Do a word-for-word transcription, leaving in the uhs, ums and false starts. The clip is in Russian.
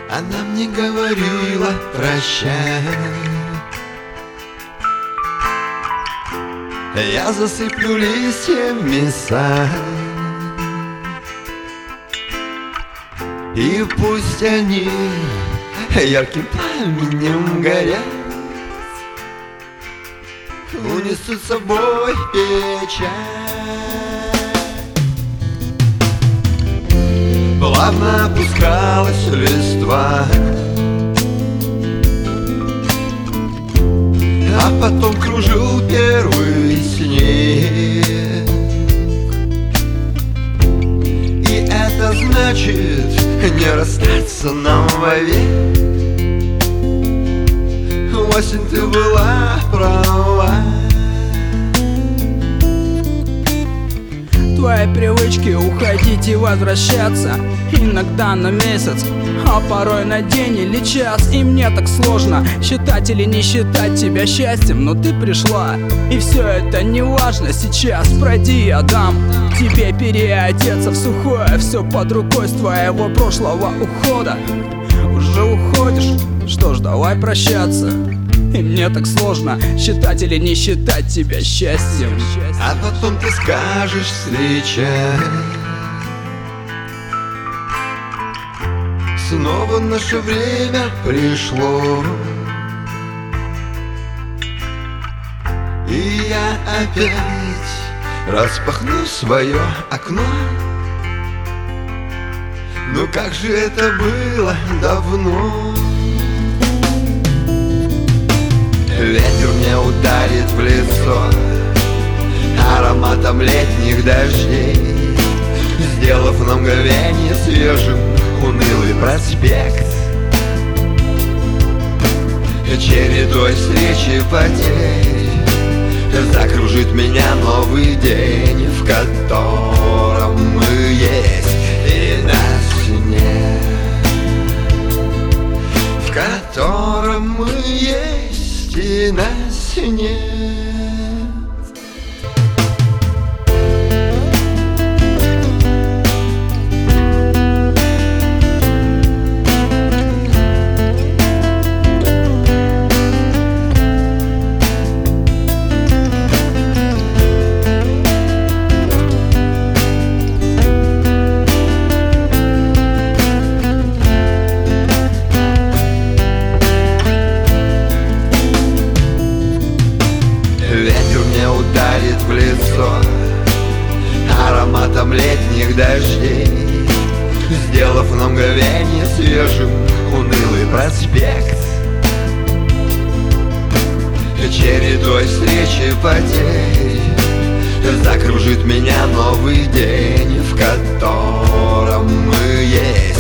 Она мне говорила прощай. Я засыплю листьями сад, и пусть они ярким пламенем горят, унесут с собой печаль. Плавно опускалась листва, а потом кружил первый снег. И это значит не расстаться нам вовек. Осень, ты была права. Твои привычки уходить и возвращаться, иногда на месяц, а порой на день или час. И мне так сложно считать или не считать тебя счастьем, но ты пришла, и все это не важно сейчас. Пройди, я дам тебе переодеться в сухое. Все под рукой с твоего прошлого ухода. Уже уходишь, что ж, давай прощаться. И мне так сложно считать или не считать тебя счастьем. А потом ты скажешь встречай. Снова наше время пришло, и я опять распахну свое окно. Ну как же это было давно. Ветер мне ударит в лицо ароматом летних дождей, сделав на мгновение свежим унылый проспект. Чередой встречи потерь закружит меня новый день, в котором мы есть и нас нет, в котором мы есть и нас нет. Ветер мне ударит в лицо ароматом летних дождей, сделав на мгновение свежим унылый проспект. Чередой встречи потерь закружит меня новый день, в котором мы есть